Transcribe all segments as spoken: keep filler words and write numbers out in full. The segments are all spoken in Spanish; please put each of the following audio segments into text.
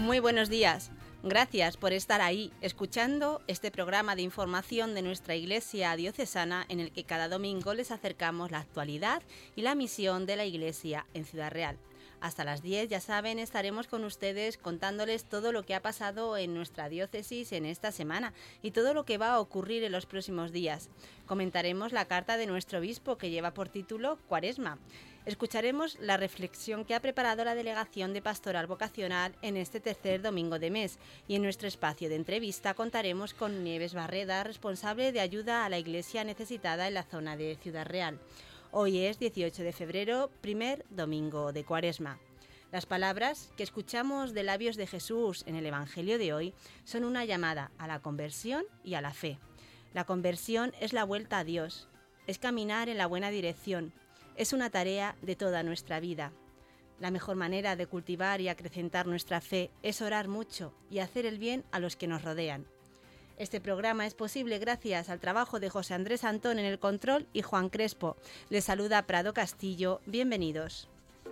Muy buenos días. Gracias por estar ahí, escuchando este programa de información de nuestra Iglesia Diocesana en el que cada domingo les acercamos la actualidad y la misión de la Iglesia en Ciudad Real. Hasta las diez, ya saben, estaremos con ustedes contándoles todo lo que ha pasado en nuestra diócesis en esta semana y todo lo que va a ocurrir en los próximos días. Comentaremos la carta de nuestro obispo que lleva por título Cuaresma. Escucharemos la reflexión que ha preparado la Delegación de Pastoral Vocacional en este tercer domingo de mes y en nuestro espacio de entrevista contaremos con Nieves Barreda, responsable de ayuda a la Iglesia necesitada en la zona de Ciudad Real. Hoy es dieciocho de febrero, primer domingo de Cuaresma. Las palabras que escuchamos de labios de Jesús en el Evangelio de hoy son una llamada a la conversión y a la fe. La conversión es la vuelta a Dios, es caminar en la buena dirección, es una tarea de toda nuestra vida. La mejor manera de cultivar y acrecentar nuestra fe es orar mucho y hacer el bien a los que nos rodean. Este programa es posible gracias al trabajo de José Andrés Antón en el control y Juan Crespo. Les saluda Prado Castillo. Bienvenidos.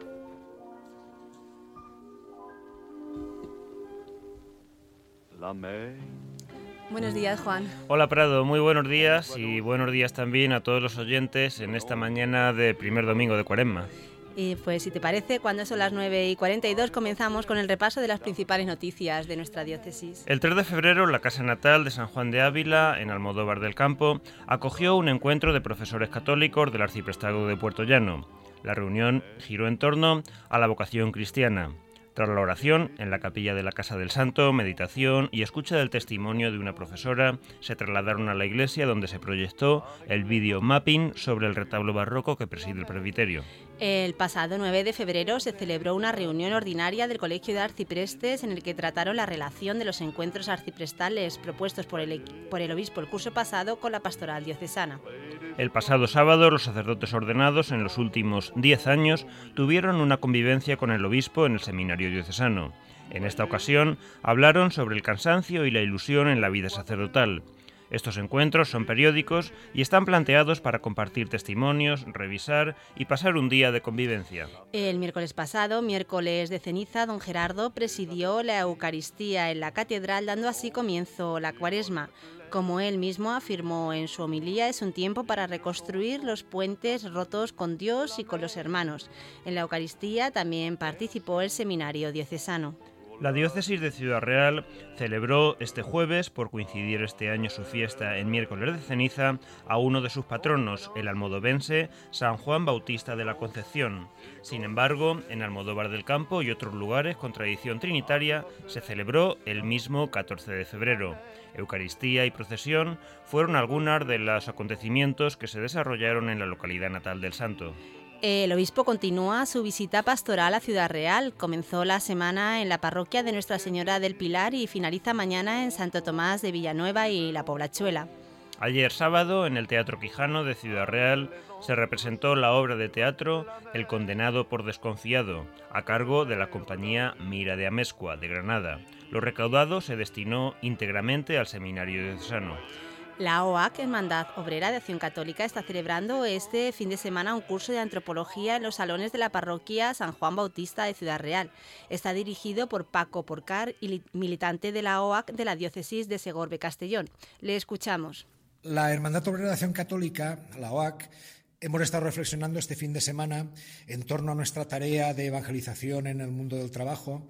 Buenos días, Juan. Hola, Prado. Muy buenos días y buenos días también a todos los oyentes en esta mañana de primer domingo de Cuaresma. Y pues si te parece, cuando son las nueve y cuarenta y dos comenzamos con el repaso de las principales noticias de nuestra diócesis. El tres de febrero, la casa natal de San Juan de Ávila, en Almodóvar del Campo, acogió un encuentro de profesores católicos del arciprestado de Puerto Llano. La reunión giró en torno a la vocación cristiana. Tras la oración, en la capilla de la Casa del Santo, meditación y escucha del testimonio de una profesora, se trasladaron a la iglesia donde se proyectó el video mapping sobre el retablo barroco que preside el presbiterio. El pasado nueve de febrero se celebró una reunión ordinaria del Colegio de Arciprestes en el que trataron la relación de los encuentros arciprestales propuestos por el, por el obispo el curso pasado con la pastoral diocesana. El pasado sábado, los sacerdotes ordenados en los últimos diez años tuvieron una convivencia con el obispo en el seminario diocesano. En esta ocasión, hablaron sobre el cansancio y la ilusión en la vida sacerdotal. Estos encuentros son periódicos y están planteados para compartir testimonios, revisar y pasar un día de convivencia. El miércoles pasado, miércoles de ceniza, don Gerardo presidió la Eucaristía en la catedral, dando así comienzo la Cuaresma. Como él mismo afirmó en su homilía, es un tiempo para reconstruir los puentes rotos con Dios y con los hermanos. En la Eucaristía también participó el seminario diocesano. La diócesis de Ciudad Real celebró este jueves, por coincidir este año su fiesta en miércoles de ceniza, a uno de sus patronos, el almodovense San Juan Bautista de la Concepción. Sin embargo, en Almodóvar del Campo y otros lugares con tradición trinitaria se celebró el mismo catorce de febrero. Eucaristía y procesión fueron algunos de los acontecimientos que se desarrollaron en la localidad natal del santo. El obispo continúa su visita pastoral a Ciudad Real. Comenzó la semana en la parroquia de Nuestra Señora del Pilar y finaliza mañana en Santo Tomás de Villanueva y La Poblachuela. Ayer sábado, en el Teatro Quijano de Ciudad Real, se representó la obra de teatro El condenado por desconfiado, a cargo de la compañía Mira de Amezcua, de Granada. Lo recaudado se destinó íntegramente al seminario diocesano. La O A C, Hermandad Obrera de Acción Católica, está celebrando este fin de semana un curso de antropología en los salones de la parroquia San Juan Bautista de Ciudad Real. Está dirigido por Paco Porcar, militante de la O A C de la diócesis de Segorbe Castellón. Le escuchamos. La Hermandad Obrera de Acción Católica, la O A C, hemos estado reflexionando este fin de semana en torno a nuestra tarea de evangelización en el mundo del trabajo.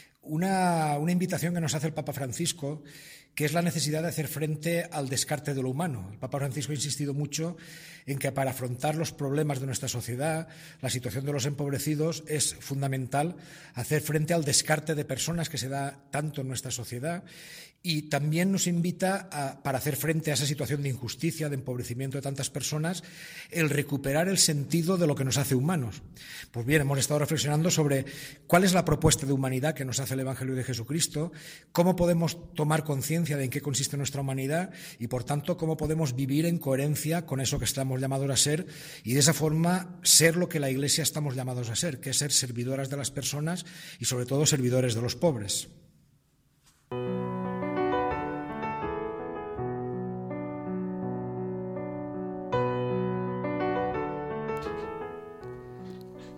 Una, una invitación que nos hace el Papa Francisco, que es la necesidad de hacer frente al descarte de lo humano. El Papa Francisco ha insistido mucho en que para afrontar los problemas de nuestra sociedad, la situación de los empobrecidos, es fundamental hacer frente al descarte de personas que se da tanto en nuestra sociedad, y también nos invita, a, para hacer frente a esa situación de injusticia, de empobrecimiento de tantas personas, el recuperar el sentido de lo que nos hace humanos. Pues bien, hemos estado reflexionando sobre cuál es la propuesta de humanidad que nos hace el Evangelio de Jesucristo, cómo podemos tomar conciencia de en qué consiste nuestra humanidad y, por tanto, cómo podemos vivir en coherencia con eso que estamos llamados a ser y, de esa forma, ser lo que la Iglesia estamos llamados a ser, que es ser servidoras de las personas y, sobre todo, servidores de los pobres.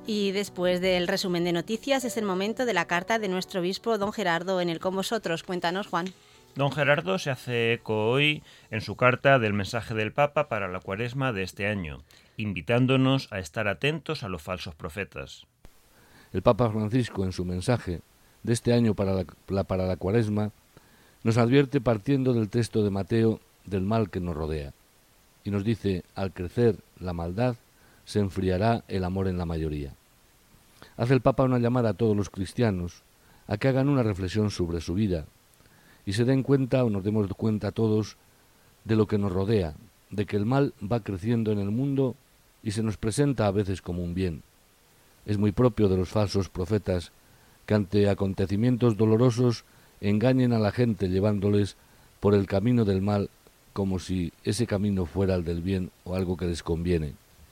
Y después del resumen de noticias es el momento de la carta de nuestro obispo don Gerardo en el Con Vosotros. Cuéntanos, Juan. Don Gerardo se hace eco hoy en su carta del mensaje del Papa para la Cuaresma de este año, invitándonos a estar atentos a los falsos profetas. El Papa Francisco, en su mensaje de este año para la, la, para la Cuaresma, nos advierte, partiendo del texto de Mateo, del mal que nos rodea. Y nos dice: al crecer la maldad, se enfriará el amor en la mayoría. Hace el Papa una llamada a todos los cristianos a que hagan una reflexión sobre su vida y se den cuenta, o nos demos cuenta todos, de lo que nos rodea, de que el mal va creciendo en el mundo y se nos presenta a veces como un bien. Es muy propio de los falsos profetas que ante acontecimientos dolorosos engañen a la gente llevándoles por el camino del mal como si ese camino fuera el del bien o algo que les conviene.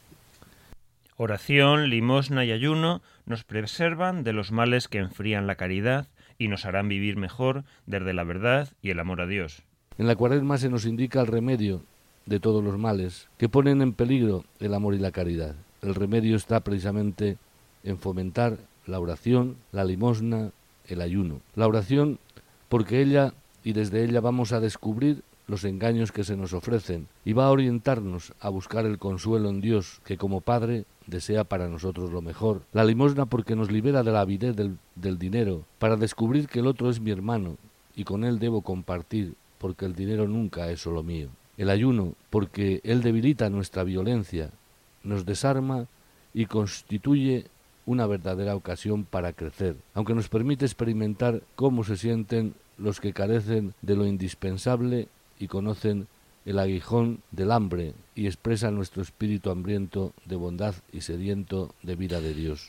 Oración, limosna y ayuno nos preservan de los males que enfrían la caridad y nos harán vivir mejor desde la verdad y el amor a Dios. En la Cuaresma se nos indica el remedio de todos los males que ponen en peligro el amor y la caridad. El remedio está precisamente en fomentar la oración, la limosna, el ayuno. La oración, porque ella y desde ella vamos a descubrir los engaños que se nos ofrecen y va a orientarnos a buscar el consuelo en Dios, que como Padre desea para nosotros lo mejor. La limosna, porque nos libera de la avidez del, del dinero, para descubrir que el otro es mi hermano y con él debo compartir, porque el dinero nunca es solo mío. El ayuno, porque él debilita nuestra violencia, nos desarma y constituye una verdadera ocasión para crecer, aunque nos permite experimentar cómo se sienten los que carecen de lo indispensable y conocen el aguijón del hambre y expresa nuestro espíritu hambriento de bondad y sediento de vida de Dios.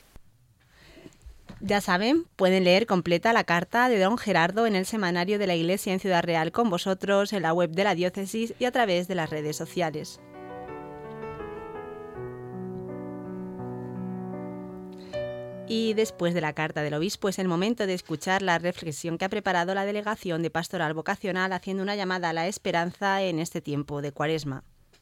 Ya saben, pueden leer completa la carta de don Gerardo en el semanario de la Iglesia en Ciudad Real Con Vosotros, en la web de la diócesis y a través de las redes sociales. Y después de la carta del obispo es el momento de escuchar la reflexión que ha preparado la Delegación de Pastoral Vocacional, haciendo una llamada a la esperanza en este tiempo de Cuaresma.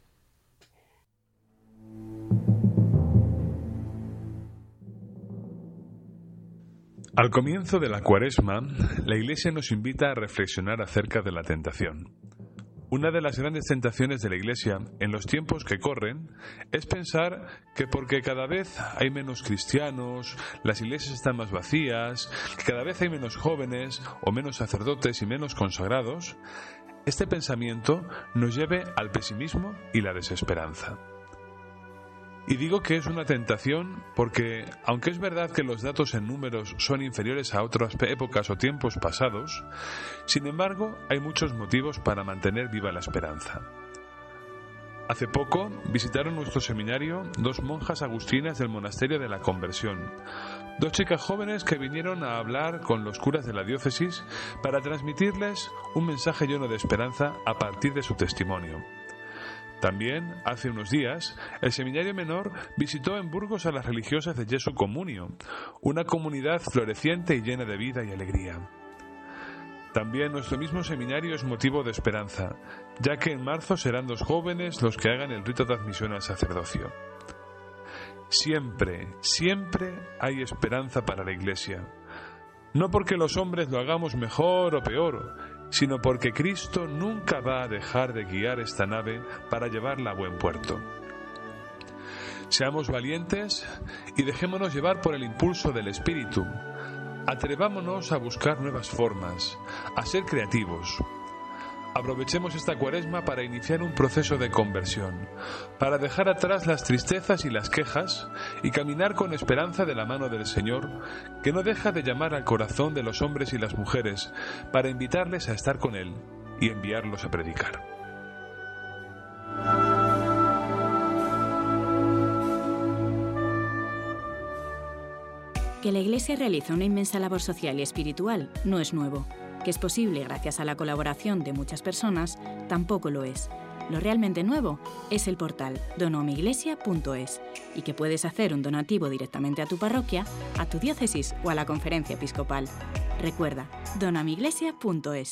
Al comienzo de la Cuaresma, la Iglesia nos invita a reflexionar acerca de la tentación. Una de las grandes tentaciones de la Iglesia en los tiempos que corren es pensar que porque cada vez hay menos cristianos, las iglesias están más vacías, que cada vez hay menos jóvenes o menos sacerdotes y menos consagrados, este pensamiento nos lleve al pesimismo y la desesperanza. Y digo que es una tentación porque, aunque es verdad que los datos en números son inferiores a otras épocas o tiempos pasados, sin embargo, hay muchos motivos para mantener viva la esperanza. Hace poco visitaron nuestro seminario dos monjas agustinas del Monasterio de la Conversión, dos chicas jóvenes que vinieron a hablar con los curas de la diócesis para transmitirles un mensaje lleno de esperanza a partir de su testimonio. También, hace unos días, el Seminario Menor visitó en Burgos a las religiosas de Jesu Comunio, una comunidad floreciente y llena de vida y alegría. También nuestro mismo seminario es motivo de esperanza, ya que en marzo serán dos jóvenes los que hagan el rito de admisión al sacerdocio. Siempre, siempre hay esperanza para la Iglesia. No porque los hombres lo hagamos mejor o peor, sino porque Cristo nunca va a dejar de guiar esta nave para llevarla a buen puerto. Seamos valientes y dejémonos llevar por el impulso del Espíritu. Atrevámonos a buscar nuevas formas, a ser creativos. Aprovechemos esta Cuaresma para iniciar un proceso de conversión, para dejar atrás las tristezas y las quejas y caminar con esperanza de la mano del Señor, que no deja de llamar al corazón de los hombres y las mujeres para invitarles a estar con Él y enviarlos a predicar. Que la Iglesia realiza una inmensa labor social y espiritual no es nuevo. Que es posible gracias a la colaboración de muchas personas, tampoco lo es. Lo realmente nuevo es el portal donomiglesia punto es y que puedes hacer un donativo directamente a tu parroquia, a tu diócesis o a la conferencia episcopal. Recuerda, donomiglesia punto es.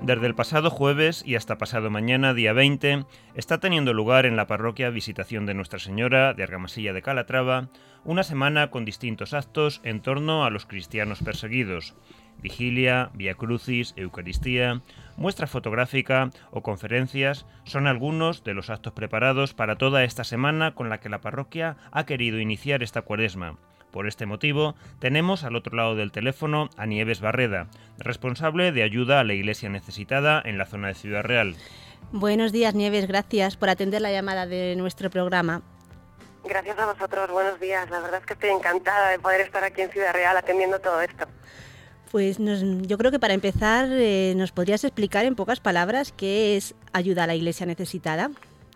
Desde el pasado jueves y hasta pasado mañana, día veinte, está teniendo lugar en la parroquia Visitación de Nuestra Señora de Argamasilla de Calatrava una semana con distintos actos en torno a los cristianos perseguidos. Vigilia, Vía Crucis, Eucaristía, muestra fotográfica o conferencias son algunos de los actos preparados para toda esta semana con la que la parroquia ha querido iniciar esta cuaresma. Por este motivo, tenemos al otro lado del teléfono a Nieves Barreda, responsable de ayuda a la Iglesia necesitada en la zona de Ciudad Real. Buenos días, Nieves, gracias por atender la llamada de nuestro programa. Gracias a vosotros, buenos días. La verdad es que estoy encantada de poder estar aquí en Ciudad Real atendiendo todo esto. Pues nos, yo creo que para empezar, eh, ¿nos podrías explicar en pocas palabras qué es ayuda a la Iglesia necesitada?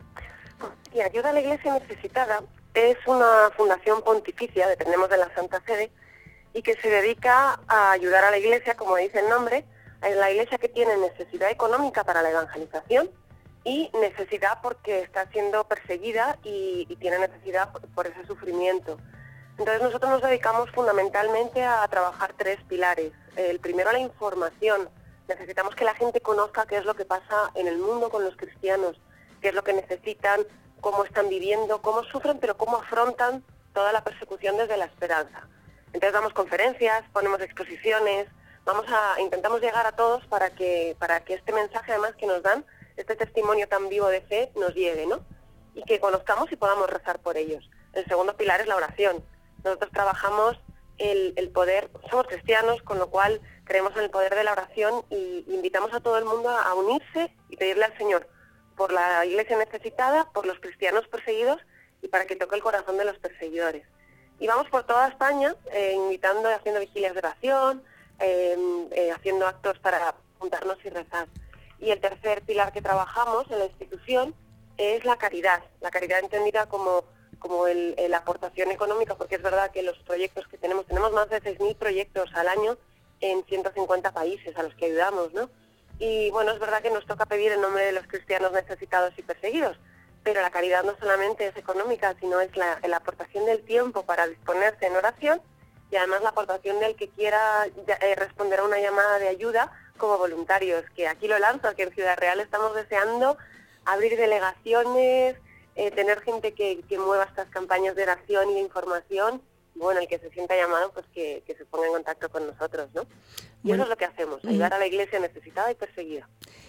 Y ayuda a la Iglesia necesitada es una fundación pontificia, dependemos de la Santa Sede, y que se dedica a ayudar a la Iglesia, como dice el nombre, a la Iglesia que tiene necesidad económica para la evangelización y necesidad porque está siendo perseguida y, y tiene necesidad por, por ese sufrimiento. Entonces nosotros nos dedicamos fundamentalmente a trabajar tres pilares. El primero, a la información. Necesitamos que la gente conozca qué es lo que pasa en el mundo con los cristianos, qué es lo que necesitan, cómo están viviendo, cómo sufren, pero cómo afrontan toda la persecución desde la esperanza. Entonces damos conferencias, ponemos exposiciones, vamos a intentamos llegar a todos para que para que este mensaje además que nos dan, este testimonio tan vivo de fe, nos llegue, ¿no? Y que conozcamos y podamos rezar por ellos. El segundo pilar es la oración. Nosotros trabajamos el, el poder, somos cristianos, con lo cual creemos en el poder de la oración y invitamos a todo el mundo a, a unirse y pedirle al Señor por la Iglesia necesitada, por los cristianos perseguidos y para que toque el corazón de los perseguidores. Y vamos por toda España eh, invitando, haciendo vigilias de oración, eh, eh, haciendo actos para juntarnos y rezar. Y el tercer pilar que trabajamos en la institución es la caridad, la caridad entendida como, como el, el, la aportación económica, porque es verdad que los proyectos que tenemos, tenemos más de seis mil proyectos al año en ciento cincuenta países a los que ayudamos, ¿no? Y bueno, es verdad que nos toca pedir en nombre de los cristianos necesitados y perseguidos, pero la caridad no solamente es económica, sino es la, la aportación del tiempo para disponerse en oración y además la aportación del que quiera eh, responder a una llamada de ayuda como voluntarios, que aquí lo lanzo, que en Ciudad Real estamos deseando abrir delegaciones, eh, tener gente que, que mueva estas campañas de oración y de información. Bueno, el que se sienta llamado, pues que, que se ponga en contacto con nosotros, ¿no? Y bueno, eso es lo que hacemos, ayudar a la Iglesia necesitada y perseguida.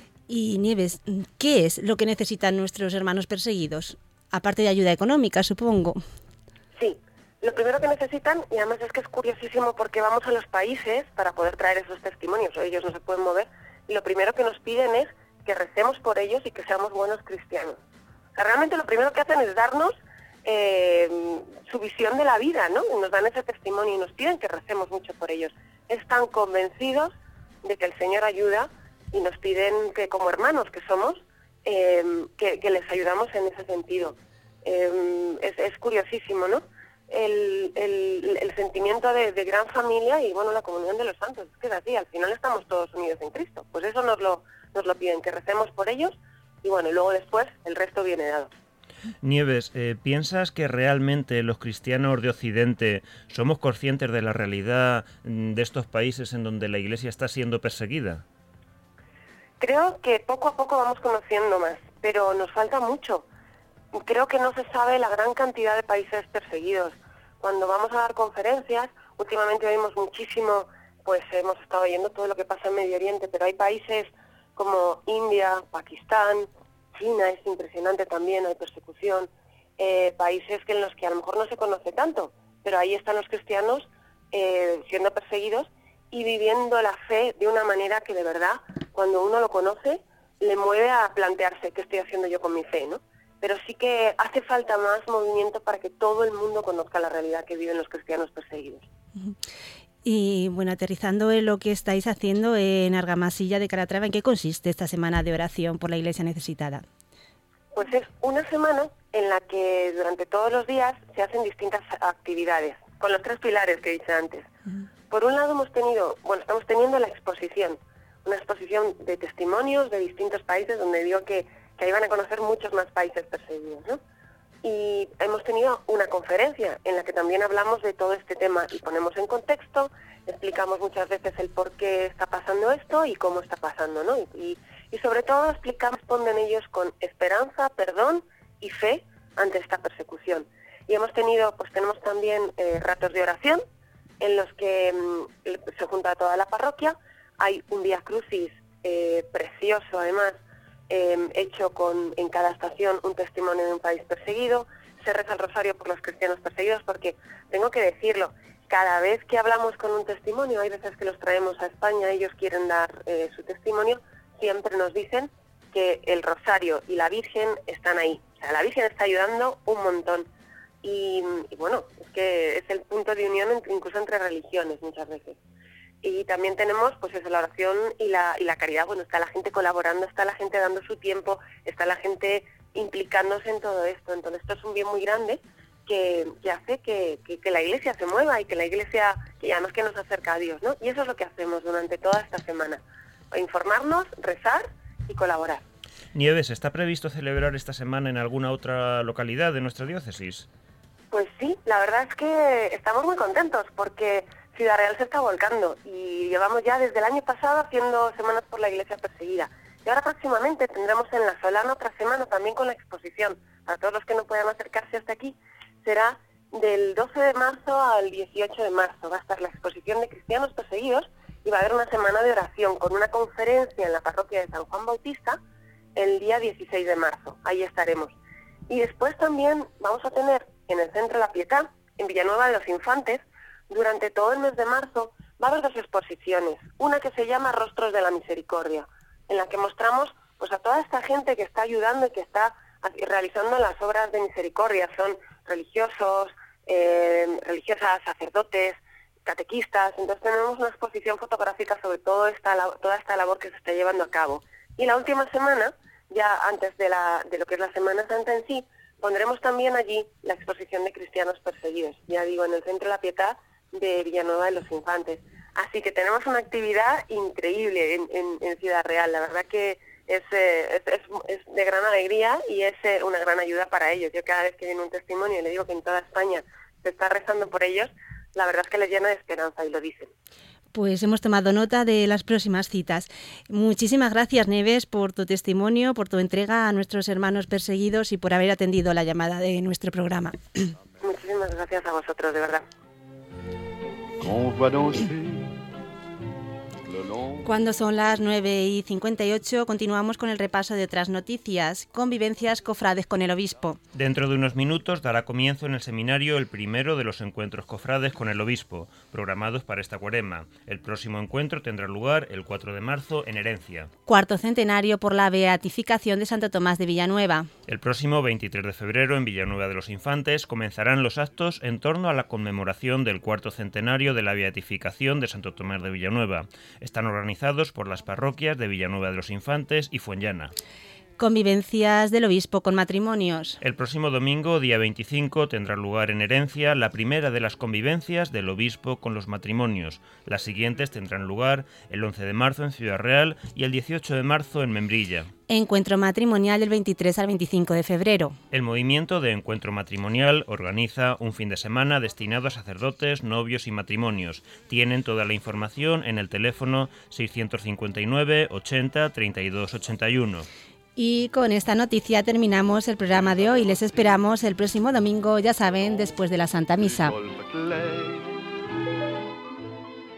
Y Nieves, ¿qué es lo que necesitan nuestros hermanos perseguidos? Aparte de ayuda económica, supongo. Sí, lo primero que necesitan, y además es que es curiosísimo porque vamos a los países para poder traer esos testimonios, ellos no se pueden mover, y lo primero que nos piden es que recemos por ellos y que seamos buenos cristianos. O sea, realmente lo primero que hacen es darnos Eh, su visión de la vida, ¿no? Y nos dan ese testimonio y nos piden que recemos mucho por ellos. Están convencidos de que el Señor ayuda y nos piden que como hermanos que somos, eh, que, que les ayudamos en ese sentido. Eh, es, es curiosísimo, ¿no? El, el, el sentimiento de, de gran familia y, bueno, la comunión de los santos. Es que es así, al final estamos todos unidos en Cristo. Pues eso nos lo, nos lo piden, que recemos por ellos y, bueno, y luego después el resto viene dado. Nieves, eh, ¿piensas que realmente los cristianos de Occidente somos conscientes de la realidad de estos países en donde la Iglesia está siendo perseguida? Creo que poco a poco vamos conociendo más, pero nos falta mucho. Creo que no se sabe la gran cantidad de países perseguidos. Cuando vamos a dar conferencias, últimamente oímos muchísimo, pues hemos estado oyendo todo lo que pasa en Medio Oriente, pero hay países como India, Pakistán, China, es impresionante también, hay persecución, eh, países que en los que a lo mejor no se conoce tanto, pero ahí están los cristianos eh, siendo perseguidos y viviendo la fe de una manera que de verdad, cuando uno lo conoce, le mueve a plantearse qué estoy haciendo yo con mi fe, ¿no? Pero sí que hace falta más movimiento para que todo el mundo conozca la realidad que viven los cristianos perseguidos. Y bueno, aterrizando en lo que estáis haciendo en Argamasilla de Calatrava, ¿en qué consiste esta semana de oración por la Iglesia necesitada? Pues es una semana en la que durante todos los días se hacen distintas actividades, con los tres pilares que he dicho antes. Uh-huh. Por un lado hemos tenido, bueno, estamos teniendo la exposición, una exposición de testimonios de distintos países, donde digo que, que ahí van a conocer muchos más países perseguidos, ¿no? y hemos tenido una conferencia en la que también hablamos de todo este tema y ponemos en contexto, explicamos muchas veces el por qué está pasando esto y cómo está pasando, ¿no? Y, y sobre todo explicamos, responden ellos con esperanza, perdón y fe ante esta persecución. Y hemos tenido, pues tenemos también eh, ratos de oración en los que mmm, se junta toda la parroquia. Hay un Vía Crucis eh, precioso, además, eh, hecho con en cada estación un testimonio de un país perseguido. Se reza el rosario por los cristianos perseguidos, porque tengo que decirlo, cada vez que hablamos con un testimonio, hay veces que los traemos a España, ellos quieren dar eh, su testimonio, siempre nos dicen que el rosario y la Virgen están ahí. O sea, la Virgen está ayudando un montón. Y, y bueno, es que es el punto de unión entre, incluso entre religiones muchas veces. Y también tenemos pues eso, la oración y la, y la caridad. Bueno, está la gente colaborando, está la gente dando su tiempo, está la gente implicándose en todo esto. Entonces esto es un bien muy grande que, que hace que, que, que la Iglesia se mueva y que la Iglesia, que además que nos acerca a Dios, ¿no? Y eso es lo que hacemos durante toda esta semana. Informarnos, rezar y colaborar. Nieves, ¿está previsto celebrar esta semana en alguna otra localidad de nuestra diócesis? Pues sí, la verdad es que estamos muy contentos porque Ciudad Real se está volcando y llevamos ya desde el año pasado haciendo semanas por la Iglesia perseguida. Y ahora próximamente tendremos en La Solana otra semana también con la exposición. Para todos los que no puedan acercarse hasta aquí, será del doce de marzo al dieciocho de marzo. Va a estar la exposición de cristianos perseguidos y va a haber una semana de oración con una conferencia en la parroquia de San Juan Bautista el día dieciséis de marzo. Ahí estaremos. Y después también vamos a tener en el Centro La Pietà, en Villanueva de los Infantes, durante todo el mes de marzo, va a haber dos exposiciones. Una que se llama Rostros de la Misericordia, en la que mostramos pues a toda esta gente que está ayudando y que está realizando las obras de misericordia. Son religiosos, eh, religiosas, sacerdotes, catequistas. Entonces tenemos una exposición fotográfica sobre todo esta, toda esta labor que se está llevando a cabo. Y la última semana, ya antes de, la, de lo que es la Semana Santa en sí, pondremos también allí la exposición de cristianos perseguidos, ya digo, en el Centro La Pietà de Villanueva de los Infantes. Así que tenemos una actividad increíble en, en, en Ciudad Real. La verdad que es, eh, es, es, es de gran alegría y es eh, una gran ayuda para ellos. Yo cada vez que viene un testimonio y le digo que en toda España se está rezando por ellos, la verdad es que les llena de esperanza y lo dicen. Pues hemos tomado nota de las próximas citas. Muchísimas gracias, Nieves, por tu testimonio, por tu entrega a nuestros hermanos perseguidos y por haber atendido la llamada de nuestro programa. Muchísimas gracias a vosotros, de verdad. Cuando son las nueve y cincuenta y ocho, continuamos con el repaso de otras noticias. Convivencias cofrades con el obispo. Dentro de unos minutos dará comienzo en el seminario el primero de los encuentros cofrades con el obispo, programados para esta cuaresma. El próximo encuentro tendrá lugar el cuatro de marzo en Herencia. Cuarto centenario por la beatificación de Santo Tomás de Villanueva. El próximo veintitrés de febrero en Villanueva de los Infantes comenzarán los actos en torno a la conmemoración del cuarto centenario de la beatificación de Santo Tomás de Villanueva. Están organizados por las parroquias de Villanueva de los Infantes y Fuenllana. Convivencias del obispo con matrimonios. El próximo domingo, día veinticinco, tendrá lugar en Herencia la primera de las convivencias del obispo con los matrimonios. Las siguientes tendrán lugar el once de marzo en Ciudad Real y el dieciocho de marzo en Membrilla. Encuentro matrimonial del veintitrés al veinticinco de febrero. El movimiento de Encuentro Matrimonial organiza un fin de semana destinado a sacerdotes, novios y matrimonios. Tienen toda la información en el teléfono seiscientos cincuenta y nueve ochenta treinta y dos ochenta y uno. Y con esta noticia terminamos el programa de hoy. Les esperamos el próximo domingo, ya saben, después de la Santa Misa.